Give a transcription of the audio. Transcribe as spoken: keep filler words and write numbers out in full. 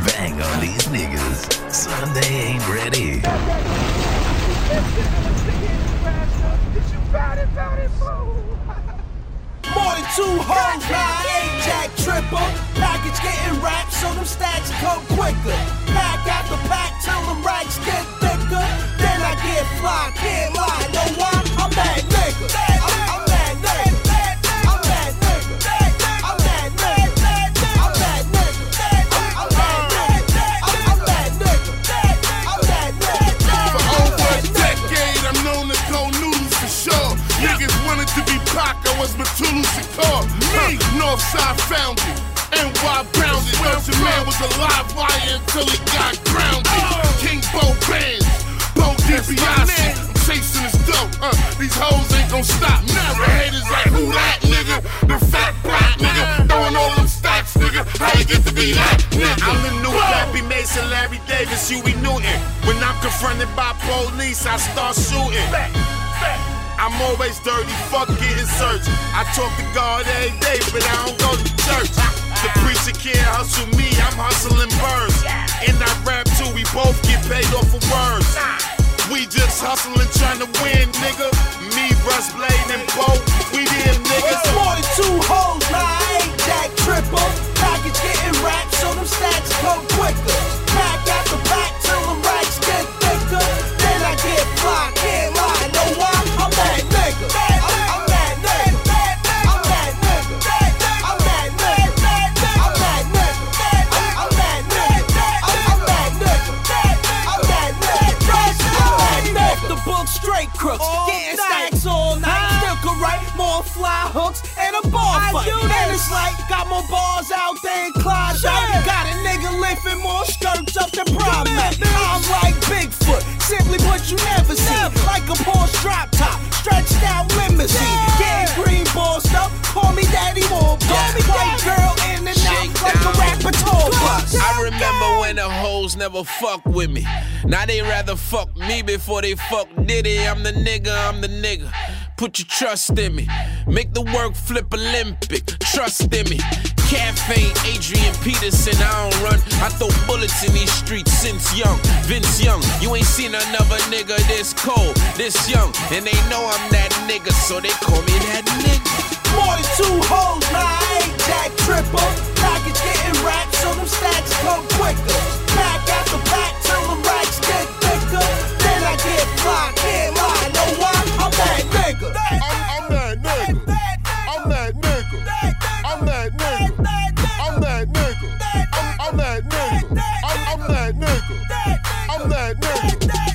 bang on these niggas. Sunday ain't ready. More than two hoes, nah, I ain't Jack Tripper. Package getting wrapped so them stacks come quicker. Pack after pack till them racks get thicker. Then I get fly, can't lie, know why? I'm that nigga. I'm, I'm that nigga. I'm that nigga. I'm that nigga. I'm that nigga. I'm that nigga. I'm that nigga. I'm that nigga. For over a decade, I'm known to go noodles for sure. Niggas wanted to be Pac, I was Matulu Shakur. Me, Northside found it, N Y bounded. Wilson man was a live wire until he got grounded. King Bo bands, Bo DiBiase. I'm chasing this dope, uh, these hoes ain't gon' stop. Never haters like who that nigga? The fat black nigga, throwing all them stacks, nigga. How you get to be that nigga? I'm the new Pappy Mason, Larry Davis, Huey Newton. When I'm confronted by police, I start shooting. I'm always dirty, fuck getting searched. I talk to God every day, but I don't go to church. The preacher can't hustle me, I'm hustling birds. And I rap too, we both get paid off of words. We just hustling, trying to win, nigga. Me, Russ Blade, and Bo, we them niggas. More than two hoes, nah, I ain't Jack Tripper. Package getting wrapped so them stacks come quicker. Pack after pack till them racks get thicker. Then I get fly, can't lie, know why? I'm that nigga. I'm, I'm that nigga. I'm that nigga. I'm that nigga. I'm that nigga. I'm that nigga. I'm that nigga. I'm that nigga. Off the book straight crooks, getting stacks all night. Still could write more fly hooks and a bar fight. And it's like got more bars out there in Klondike. Got a nigga lifting more skirts up than prom night. I'm like Bigfoot, simply what you never see. Like a Porsche drop top, stretched out limousine. Getting green ball stuff, call me Daddy More. Call me that girl in and out like a rapper tour bus. I remember when the hoes never fuck with me. Now they rather fuck me before they fuck Diddy. I'm the nigga, I'm the nigga. Put your trust in me. Make the work flip Olympic. Trust in me. Cafe, Adrian Peterson, I don't run. I throw bullets in these streets since young. Vince Young, you ain't seen another nigga this cold, this young. And they know I'm that nigga, so they call me that nigga. More than two hoes, nah, I ain't Jack Tripper. Package getting wrapped so them stacks come quicker. Pack after pack till them racks get thicker. Then I get fly, can't lie, know why? I'm that nigga. I'm, I'm that nigga. I'm that nigga. I'm that nigga. I'm that nigga. I'm, I'm that nigga. I'm, I'm that nigga. I'm that nigga.